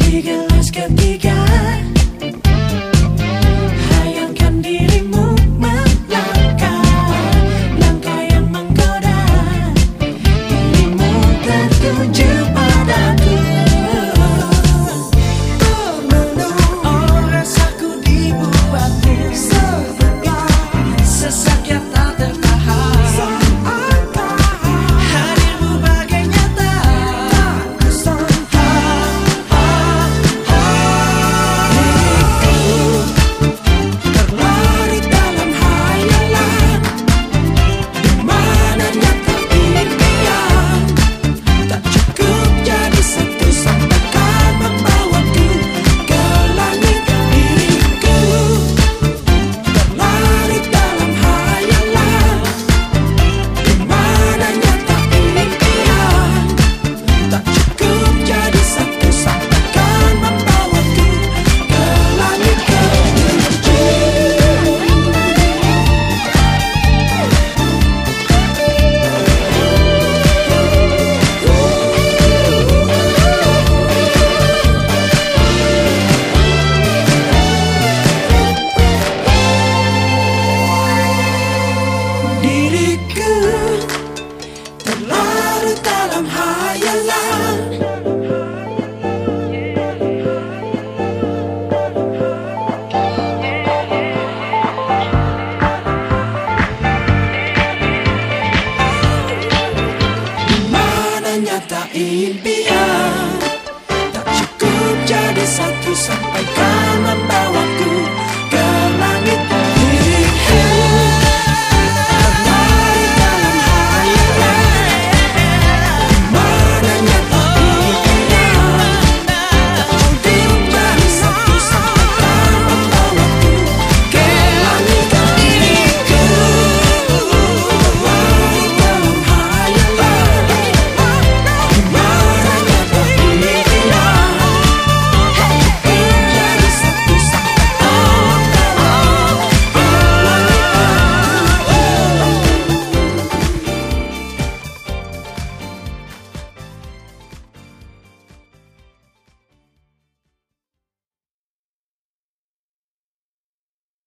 Di gelas ketiga, hayangkan dirimu melangkah, langkah yang menggoda, dirimu tertuju padaku. Oh, rasaku dibuatmu sesak yang tak tertahan. Hadirmu bagai nyata, terlari dalam hayalan, di mana nyata impian tak cukup jadi satu, sampaikan membawaku ke langit. Diriku terlari dalam hayalan, di mana nyata impian tak cukup jadi satu, sampaikan membawaku ke langit, ke menuju. Diriku terlarut dalam hayalan, di mana nyata impian tak cukup jadi satu, sampai